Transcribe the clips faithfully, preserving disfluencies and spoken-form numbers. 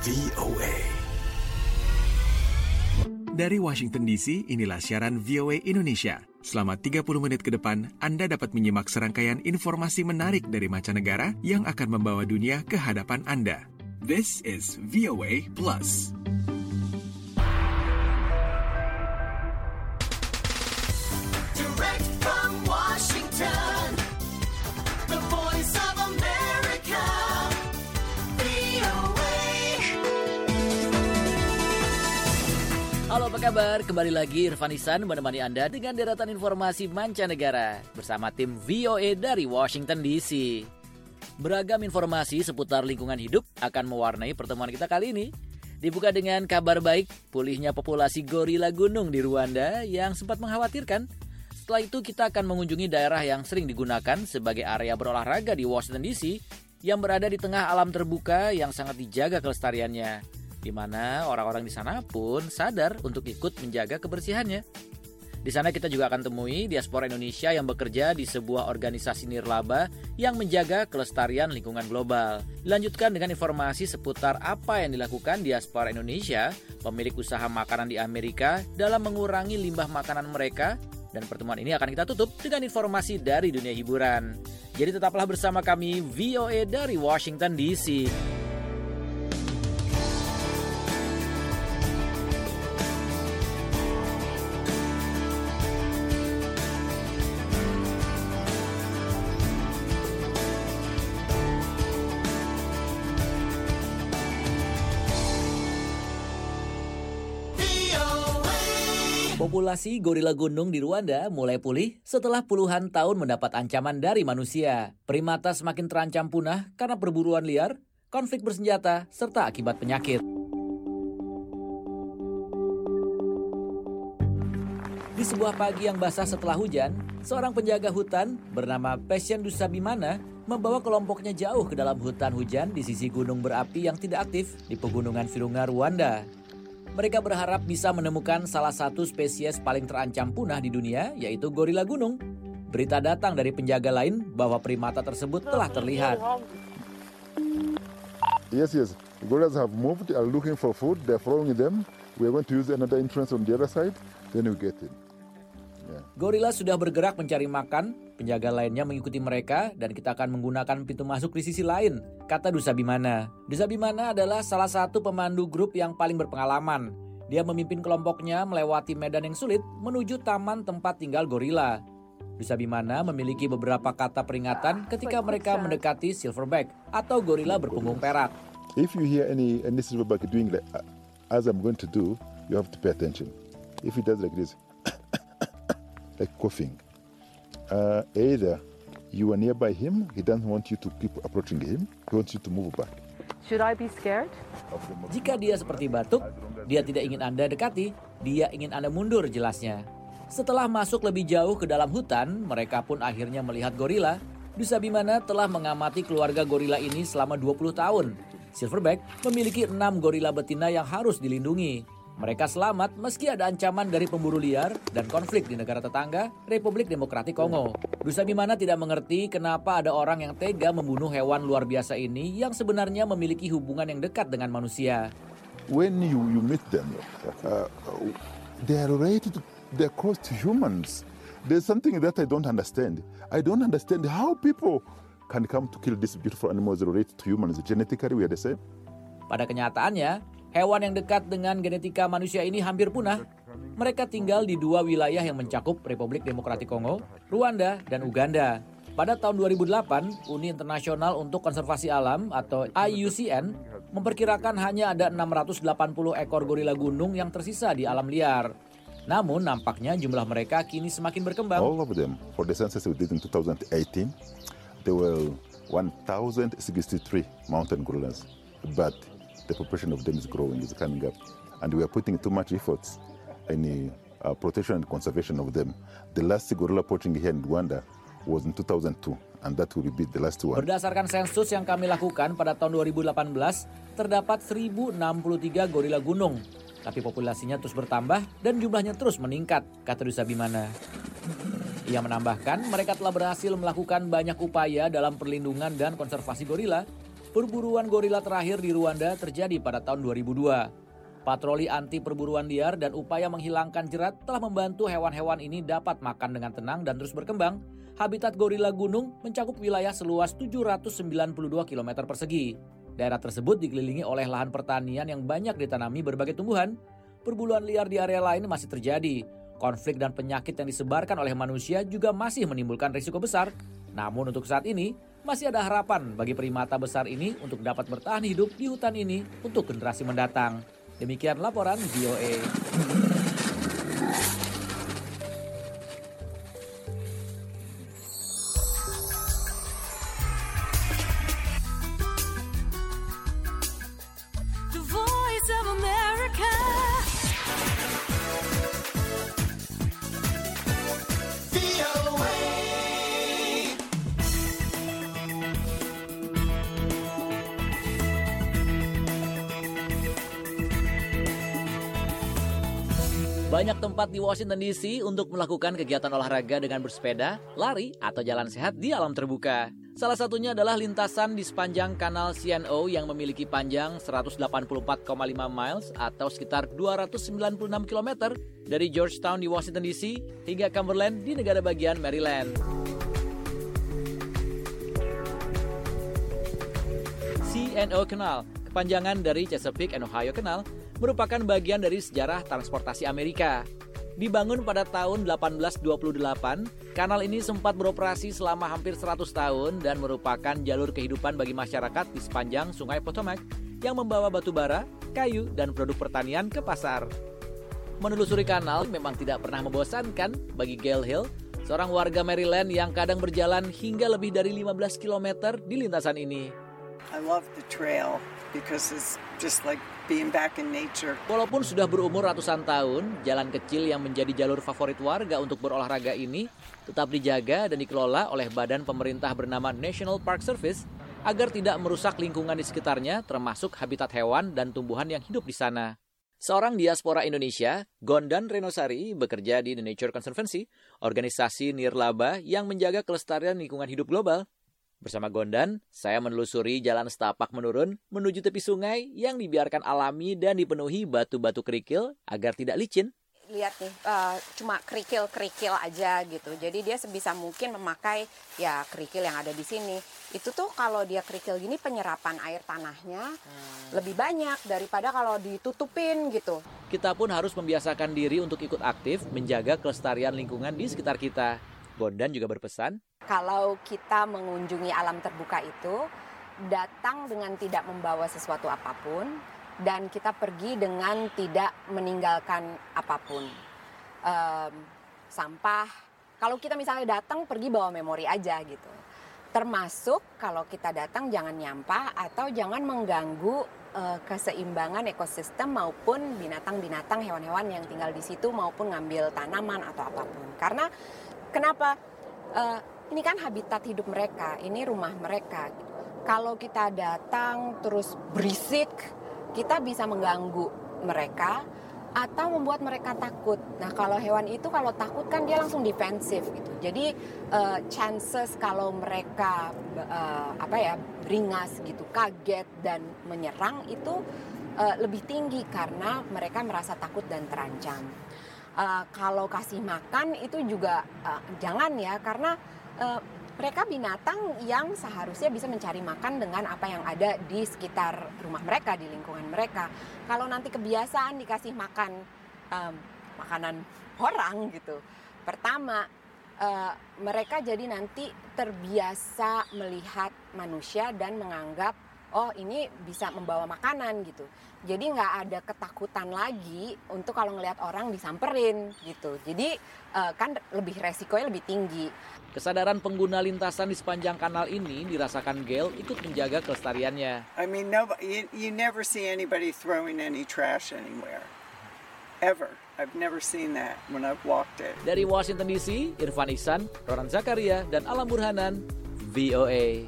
V O A. Dari Washington D C, inilah siaran V O A Indonesia. Selama tiga puluh menit ke depan, Anda dapat menyimak serangkaian informasi menarik dari mancanegara yang akan membawa dunia ke hadapan Anda. This is V O A Plus. Direct from Washington, the voice of America, V O A. Halo, apa kabar? Kembali lagi Irfan Ihsan menemani Anda dengan deretan informasi mancanegara bersama tim V O A dari Washington D C. Beragam informasi seputar lingkungan hidup akan mewarnai pertemuan kita kali ini. Dibuka dengan kabar baik, pulihnya populasi gorila gunung di Rwanda yang sempat mengkhawatirkan. Setelah itu kita akan mengunjungi daerah yang sering digunakan sebagai area berolahraga di Washington D C yang berada di tengah alam terbuka yang sangat dijaga kelestariannya, di mana orang-orang di sana pun sadar untuk ikut menjaga kebersihannya. Di sana kita juga akan temui diaspora Indonesia yang bekerja di sebuah organisasi nirlaba yang menjaga kelestarian lingkungan global. Dilanjutkan dengan informasi seputar apa yang dilakukan diaspora Indonesia, pemilik usaha makanan di Amerika, dalam mengurangi limbah makanan mereka. Dan pertemuan ini akan kita tutup dengan informasi dari dunia hiburan. Jadi tetaplah bersama kami V O A dari Washington D C. Populasi gorila gunung di Rwanda mulai pulih setelah puluhan tahun mendapat ancaman dari manusia. Primata semakin terancam punah karena perburuan liar, konflik bersenjata, serta akibat penyakit. Di sebuah pagi yang basah setelah hujan, seorang penjaga hutan bernama Patient Dusabimana membawa kelompoknya jauh ke dalam hutan hujan di sisi gunung berapi yang tidak aktif di pegunungan Virunga, Rwanda. Mereka berharap bisa menemukan salah satu spesies paling terancam punah di dunia, yaitu gorila gunung. Berita datang dari penjaga lain bahwa primata tersebut telah terlihat. Yes, yes. Gorillas have moved, are looking for food. They're following them. We are going to use another entrance on the other side. Then we get it. Yeah. Gorila sudah bergerak mencari makan. Penjaga lainnya mengikuti mereka dan kita akan menggunakan pintu masuk di sisi lain, kata Dusabimana. Dusabimana adalah salah satu pemandu grup yang paling berpengalaman. Dia memimpin kelompoknya melewati medan yang sulit menuju taman tempat tinggal gorila. Dusabimana memiliki beberapa kata peringatan ketika mereka mendekati silverback atau gorila berpunggung perak. If you hear any any silverback doing like uh, as I'm going to do, you have to pay attention. If he does like this, like coughing, uh, either you are nearby him, he doesn't want you to keep approaching him, he wants you to move back. Should I be scared? Jika dia seperti batuk, dia tidak ingin Anda dekati, dia ingin Anda mundur, jelasnya. Setelah masuk lebih jauh ke dalam hutan, mereka pun akhirnya melihat gorila. Dusabimana telah mengamati keluarga gorila ini selama dua puluh tahun. Silverback memiliki enam gorila betina yang harus dilindungi. Mereka selamat meski ada ancaman dari pemburu liar dan konflik di negara tetangga, Republik Demokratik Kongo. Dusabimana tidak mengerti kenapa ada orang yang tega membunuh hewan luar biasa ini yang sebenarnya memiliki hubungan yang dekat dengan manusia. When you, you meet them, uh, they are related, they are close to humans. There's something that I don't understand. I don't understand how people can come to kill these beautiful animals related to humans. Genetically we are the same. Pada kenyataannya, hewan yang dekat dengan genetika manusia ini hampir punah. Mereka tinggal di dua wilayah yang mencakup Republik Demokratik Kongo, Rwanda, dan Uganda. Pada tahun dua ribu delapan, Uni Internasional untuk Konservasi Alam atau I U C N memperkirakan hanya ada enam ratus delapan puluh ekor gorila gunung yang tersisa di alam liar. Namun nampaknya jumlah mereka kini semakin berkembang. All of them, for the census we did in twenty eighteen, there were one thousand sixty-three mountain gorillas. But the population of them is growing, is coming up. And we are putting too much efforts in the uh, protection and conservation of them. The last gorilla poaching here in Rwanda was in two thousand two, and that will be the last one. Berdasarkan sensus yang kami lakukan pada tahun dua ribu delapan belas, terdapat seribu enam puluh tiga gorila gunung. Tapi populasinya terus bertambah dan jumlahnya terus meningkat, kata Dusabimana. Ia menambahkan mereka telah berhasil melakukan banyak upaya dalam perlindungan dan konservasi gorila. Perburuan gorila terakhir di Rwanda terjadi pada tahun dua ribu dua. Patroli anti perburuan liar dan upaya menghilangkan jerat telah membantu hewan-hewan ini dapat makan dengan tenang dan terus berkembang. Habitat gorila gunung mencakup wilayah seluas tujuh ratus sembilan puluh dua kilometer persegi. Daerah tersebut dikelilingi oleh lahan pertanian yang banyak ditanami berbagai tumbuhan. Perburuan liar di area lain masih terjadi. Konflik dan penyakit yang disebarkan oleh manusia juga masih menimbulkan risiko besar. Namun untuk saat ini, masih ada harapan bagi primata besar ini untuk dapat bertahan hidup di hutan ini untuk generasi mendatang. Demikian laporan V O A. The Voice of America. V O A. Banyak tempat di Washington D C untuk melakukan kegiatan olahraga dengan bersepeda, lari, atau jalan sehat di alam terbuka. Salah satunya adalah lintasan di sepanjang kanal C N O yang memiliki panjang seratus delapan puluh empat koma lima miles atau sekitar dua ratus sembilan puluh enam kilometer dari Georgetown di Washington D C hingga Cumberland di negara bagian Maryland. C N O Canal, kepanjangan dari Chesapeake and Ohio Canal, merupakan bagian dari sejarah transportasi Amerika. Dibangun pada tahun delapan belas dua puluh delapan, kanal ini sempat beroperasi selama hampir seratus tahun dan merupakan jalur kehidupan bagi masyarakat di sepanjang Sungai Potomac yang membawa batu bara, kayu, dan produk pertanian ke pasar. Menelusuri kanal memang tidak pernah membosankan bagi Gail Hill, seorang warga Maryland yang kadang berjalan hingga lebih dari lima belas kilometer di lintasan ini. I love the trail because it's just like being back in nature. Walaupun sudah berumur ratusan tahun, jalan kecil yang menjadi jalur favorit warga untuk berolahraga ini tetap dijaga dan dikelola oleh badan pemerintah bernama National Park Service agar tidak merusak lingkungan di sekitarnya, termasuk habitat hewan dan tumbuhan yang hidup di sana. Seorang diaspora Indonesia, Gondan Renosari, bekerja di The Nature Conservancy, organisasi nirlaba yang menjaga kelestarian lingkungan hidup global. Bersama Gondan, saya menelusuri jalan setapak menurun menuju tepi sungai yang dibiarkan alami dan dipenuhi batu-batu kerikil agar tidak licin. Lihat nih, uh, cuma kerikil-kerikil aja gitu. Jadi dia sebisa mungkin memakai ya kerikil yang ada di sini. Itu tuh kalau dia kerikil gini penyerapan air tanahnya hmm. lebih banyak daripada kalau ditutupin gitu. Kita pun harus membiasakan diri untuk ikut aktif menjaga kelestarian lingkungan di sekitar kita. Gondan juga berpesan, kalau kita mengunjungi alam terbuka itu, datang dengan tidak membawa sesuatu apapun, dan kita pergi dengan tidak meninggalkan apapun. Um, sampah, kalau kita misalnya datang, pergi bawa memori aja gitu. Termasuk kalau kita datang jangan nyampah atau jangan mengganggu uh, keseimbangan ekosistem maupun binatang-binatang, hewan-hewan yang tinggal di situ maupun ngambil tanaman atau apapun. Karena kenapa? Uh, ini kan habitat hidup mereka, ini rumah mereka. Kalau kita datang terus berisik, kita bisa mengganggu mereka atau membuat mereka takut. Nah, kalau hewan itu kalau takut kan dia langsung defensif gitu. Jadi uh, chances kalau mereka uh, apa ya beringas gitu, kaget dan menyerang itu uh, lebih tinggi karena mereka merasa takut dan terancam. Uh, kalau kasih makan itu juga uh, jangan ya, karena uh, mereka binatang yang seharusnya bisa mencari makan dengan apa yang ada di sekitar rumah mereka, di lingkungan mereka. Kalau nanti kebiasaan dikasih makan um, makanan orang gitu, pertama uh, mereka jadi nanti terbiasa melihat manusia dan menganggap oh ini bisa membawa makanan gitu. Jadi nggak ada ketakutan lagi untuk kalau ngelihat orang disamperin gitu. Jadi uh, kan lebih resikonya lebih tinggi. Kesadaran pengguna lintasan di sepanjang kanal ini dirasakan Gail ikut menjaga kelestariannya. I mean, nobody, you, you never see anybody throwing any trash anywhere. Ever. I've never seen that when I've walked it. Dari Washington D C, Irfan Ihsan, Roran Zakaria, dan Alam Burhanan, V O A.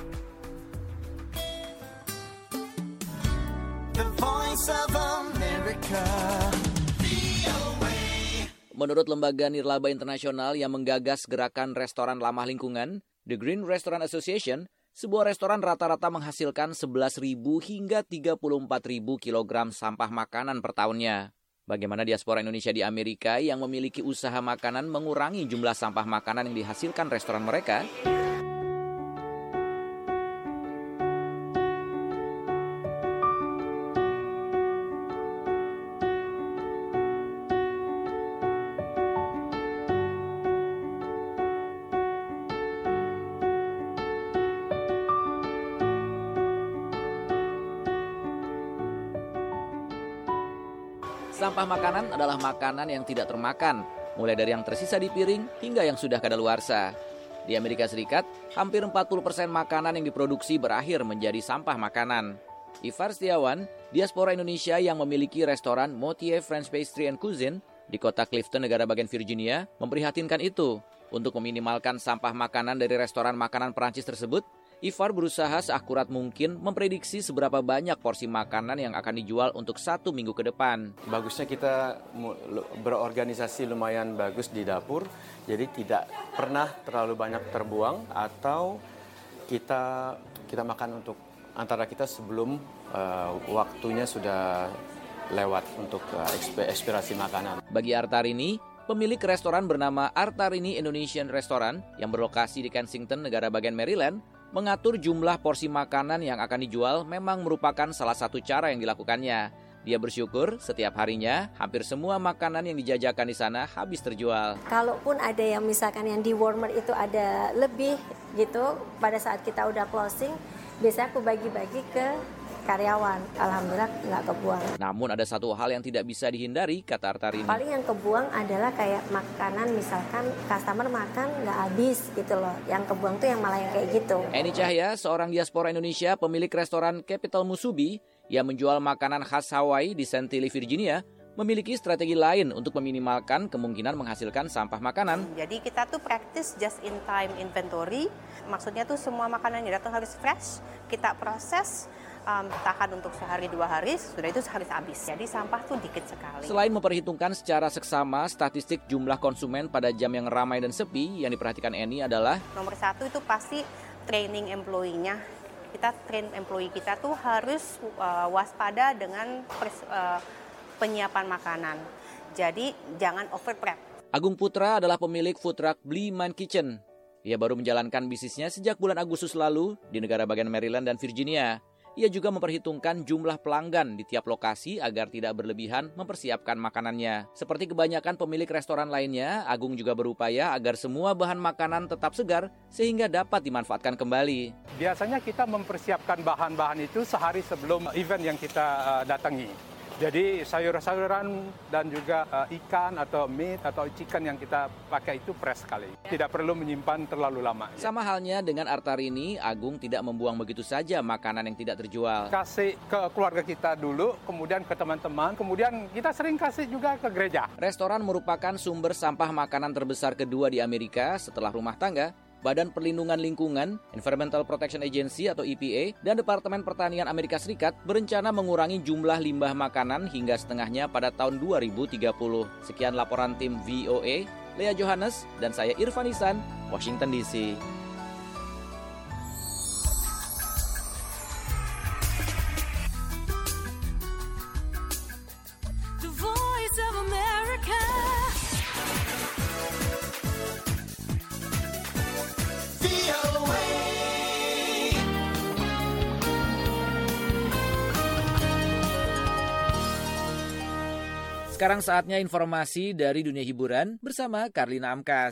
The Voice of America. V O A. Menurut Lembaga Nirlaba Internasional yang menggagas gerakan restoran ramah lingkungan, The Green Restaurant Association, Sebuah restoran rata-rata menghasilkan sebelas ribu hingga tiga puluh empat ribu kilogram sampah makanan per tahunnya. Bagaimana diaspora Indonesia di Amerika yang memiliki usaha makanan mengurangi jumlah sampah makanan yang dihasilkan restoran mereka? Sampah makanan adalah makanan yang tidak termakan, mulai dari yang tersisa di piring hingga yang sudah kadaluarsa. Di Amerika Serikat, hampir empat puluh persen makanan yang diproduksi berakhir menjadi sampah makanan. Ivar Setiawan, diaspora Indonesia yang memiliki restoran Motier French Pastry and Cuisine di kota Clifton, negara bagian Virginia, memprihatinkan itu. Untuk meminimalkan sampah makanan dari restoran makanan Perancis tersebut, Ivar berusaha seakurat mungkin memprediksi seberapa banyak porsi makanan yang akan dijual untuk satu minggu ke depan. Bagusnya kita berorganisasi lumayan bagus di dapur, jadi tidak pernah terlalu banyak terbuang atau kita kita makan untuk antara kita sebelum uh, waktunya sudah lewat untuk uh, ekspirasi makanan. Bagi Artarini, pemilik restoran bernama Artarini Indonesian Restaurant yang berlokasi di Kensington, negara bagian Maryland, mengatur jumlah porsi makanan yang akan dijual memang merupakan salah satu cara yang dilakukannya. Dia bersyukur setiap harinya hampir semua makanan yang dijajakan di sana habis terjual. Kalaupun ada yang misalkan yang di warmer itu ada lebih gitu, pada saat kita udah closing, biasanya aku bagi-bagi ke karyawan. Alhamdulillah nggak kebuang. Namun ada satu hal yang tidak bisa dihindari, kata Artarini. Paling yang kebuang adalah kayak makanan, misalkan customer makan nggak habis gitu loh. Yang kebuang tuh yang malah yang kayak gitu. Eni Cahya, seorang diaspora Indonesia, pemilik restoran Capital Musubi yang menjual makanan khas Hawaii di Chantilly, Virginia, memiliki strategi lain untuk meminimalkan kemungkinan menghasilkan sampah makanan. Jadi kita tuh practice just in time inventory. Maksudnya tuh semua makanan yang datang harus fresh, kita proses, Um, tahan untuk sehari dua hari, sudah itu sehari habis. Jadi sampah tuh dikit sekali. Selain memperhitungkan secara seksama statistik jumlah konsumen pada jam yang ramai dan sepi, yang diperhatikan Eni adalah nomor satu itu pasti training employee-nya. Kita train employee kita tuh harus uh, waspada dengan pers, uh, penyiapan makanan. Jadi jangan over prep. Agung Putra adalah pemilik food truck Blee Man Kitchen. Ia baru menjalankan bisnisnya sejak bulan Agustus lalu di negara bagian Maryland dan Virginia. Ia juga memperhitungkan jumlah pelanggan di tiap lokasi agar tidak berlebihan mempersiapkan makanannya. Seperti kebanyakan pemilik restoran lainnya, Agung juga berupaya agar semua bahan makanan tetap segar sehingga dapat dimanfaatkan kembali. Biasanya kita mempersiapkan bahan-bahan itu sehari sebelum event yang kita uh, datangi. Jadi sayur-sayuran dan juga uh, ikan atau meat atau chicken yang kita pakai itu fresh sekali. Tidak perlu menyimpan terlalu lama. Sama halnya dengan Artarini, Agung tidak membuang begitu saja makanan yang tidak terjual. Kasih ke keluarga kita dulu, kemudian ke teman-teman, kemudian kita sering kasih juga ke gereja. Restoran merupakan sumber sampah makanan terbesar kedua di Amerika setelah rumah tangga. Badan Perlindungan Lingkungan, Environmental Protection Agency atau E P A, dan Departemen Pertanian Amerika Serikat berencana mengurangi jumlah limbah makanan hingga setengahnya pada tahun dua ribu tiga puluh. Sekian laporan tim V O A, Lea Johannes, dan saya Irfan Ihsan, Washington D C. The Voice of America. Sekarang saatnya informasi dari dunia hiburan bersama Karlina Amkas.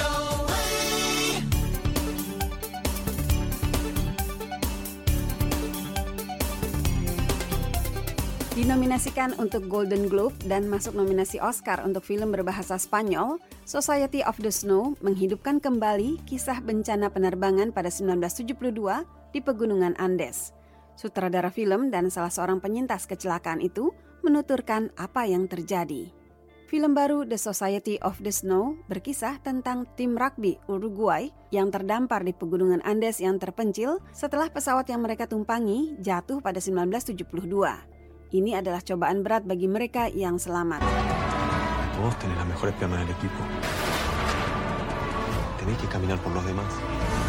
Dinominasikan untuk Golden Globe dan masuk nominasi Oscar untuk film berbahasa Spanyol, Society of the Snow menghidupkan kembali kisah bencana penerbangan pada sembilan belas tujuh puluh dua di Pegunungan Andes. Sutradara film dan salah seorang penyintas kecelakaan itu menuturkan apa yang terjadi. Film baru The Society of the Snow berkisah tentang tim rugby Uruguay yang terdampar di Pegunungan Andes yang terpencil setelah pesawat yang mereka tumpangi jatuh pada sembilan belas tujuh puluh dua. Ini adalah cobaan berat bagi mereka yang selamat. Vos tenés las mejores piernas del equipo. Tenés que caminar por los demás.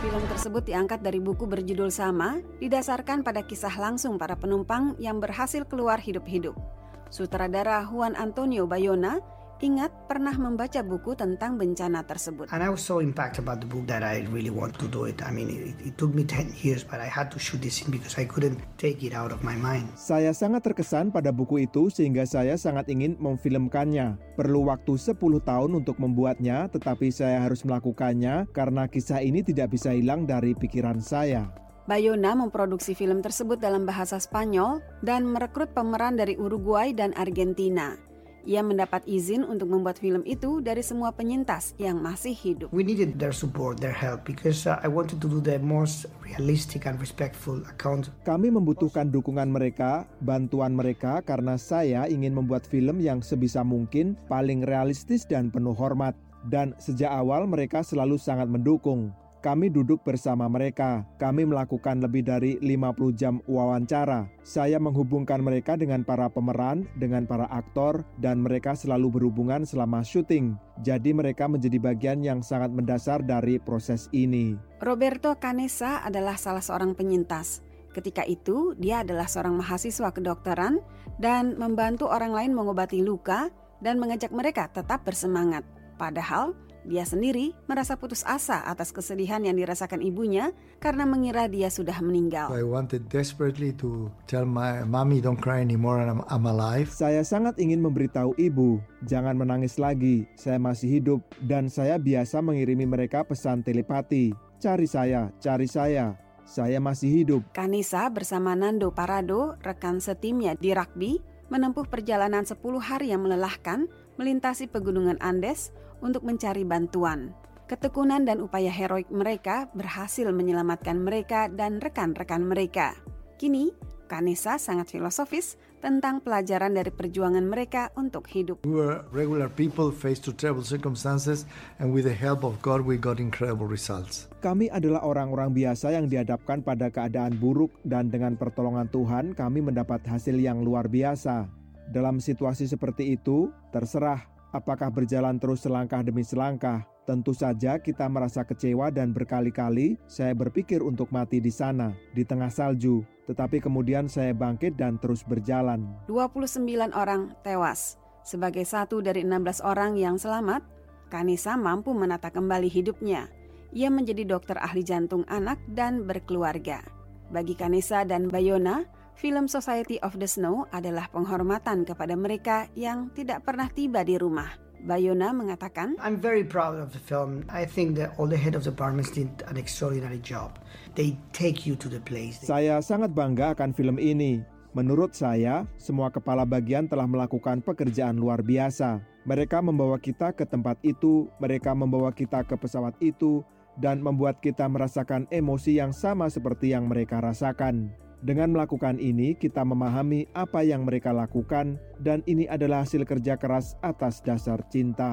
Film tersebut diangkat dari buku berjudul sama, didasarkan pada kisah langsung para penumpang yang berhasil keluar hidup-hidup. Sutradara Juan Antonio Bayona ingat pernah membaca buku tentang bencana tersebut. And I was so impacted about the book that I really want to do it. I mean, it, it took me ten years, but I had to shoot this scene because I couldn't take it out of my mind. Saya sangat terkesan pada buku itu sehingga saya sangat ingin memfilmkannya. Perlu waktu sepuluh tahun untuk membuatnya, tetapi saya harus melakukannya karena kisah ini tidak bisa hilang dari pikiran saya. Bayona memproduksi film tersebut dalam bahasa Spanyol dan merekrut pemeran dari Uruguay dan Argentina. Ia mendapat izin untuk membuat film itu dari semua penyintas yang masih hidup. We needed their support, their help, because uh, I wanted to do the most realistic and respectful account. Kami membutuhkan dukungan mereka, bantuan mereka, karena saya ingin membuat film yang sebisa mungkin paling realistis dan penuh hormat. Dan sejak awal mereka selalu sangat mendukung. Kami duduk bersama mereka. Kami melakukan lebih dari lima puluh jam wawancara. Saya menghubungkan mereka dengan para pemeran, dengan para aktor, dan mereka selalu berhubungan selama syuting. Jadi mereka menjadi bagian yang sangat mendasar dari proses ini. Roberto Canessa adalah salah seorang penyintas. Ketika itu, dia adalah seorang mahasiswa kedokteran dan membantu orang lain mengobati luka dan mengajak mereka tetap bersemangat. Padahal, dia sendiri merasa putus asa atas kesedihan yang dirasakan ibunya karena mengira dia sudah meninggal. I wanted desperately to tell my mommy don't cry anymore and I'm, I'm alive. Saya sangat ingin memberitahu ibu, jangan menangis lagi, saya masih hidup, dan saya biasa mengirimi mereka pesan telepati. Cari saya, cari saya, saya masih hidup. Canessa bersama Nando Parado, rekan setimnya di rugby, menempuh perjalanan sepuluh hari yang melelahkan melintasi pegunungan Andes untuk mencari bantuan. Ketekunan dan upaya heroik mereka berhasil menyelamatkan mereka dan rekan-rekan mereka. Kini, Canessa sangat filosofis tentang pelajaran dari perjuangan mereka untuk hidup. We were regular people faced to terrible circumstances, and with the help of God we got incredible results. Kami adalah orang-orang biasa yang dihadapkan pada keadaan buruk, dan dengan pertolongan Tuhan kami mendapat hasil yang luar biasa. Dalam situasi seperti itu, terserah apakah berjalan terus selangkah demi selangkah. Tentu saja kita merasa kecewa dan berkali-kali saya berpikir untuk mati di sana, di tengah salju. Tetapi kemudian saya bangkit dan terus berjalan. dua puluh sembilan orang tewas. Sebagai satu dari enam belas orang yang selamat, Canessa mampu menata kembali hidupnya. Ia menjadi dokter ahli jantung anak dan berkeluarga. Bagi Canessa dan Bayona, film Society of the Snow adalah penghormatan kepada mereka yang tidak pernah tiba di rumah. Bayona mengatakan, I'm very proud of the film. I think that all the head of departments did an extraordinary job. They take you to the place. Saya sangat bangga akan film ini. Menurut saya, semua kepala bagian telah melakukan pekerjaan luar biasa. Mereka membawa kita ke tempat itu, mereka membawa kita ke pesawat itu, dan membuat kita merasakan emosi yang sama seperti yang mereka rasakan. Dengan melakukan ini, kita memahami apa yang mereka lakukan, dan ini adalah hasil kerja keras atas dasar cinta.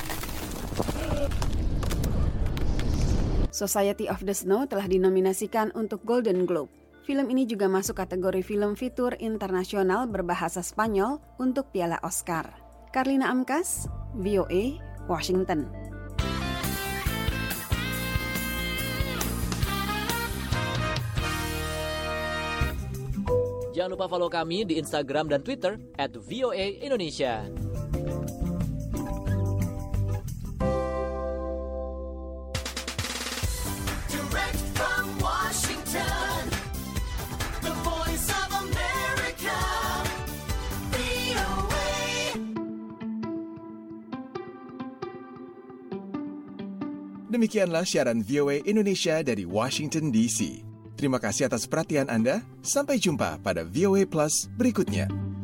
Society of the Snow telah dinominasikan untuk Golden Globe. Film ini juga masuk kategori film fitur internasional berbahasa Spanyol untuk Piala Oscar. Karlina Amkas, V O A, Washington. Jangan lupa follow kami di Instagram dan Twitter at V O A Indonesia. Direct from Washington, the voice of America, V O A. Demikianlah siaran V O A Indonesia dari Washington D C. Terima kasih atas perhatian Anda. Sampai jumpa pada V O A Plus berikutnya.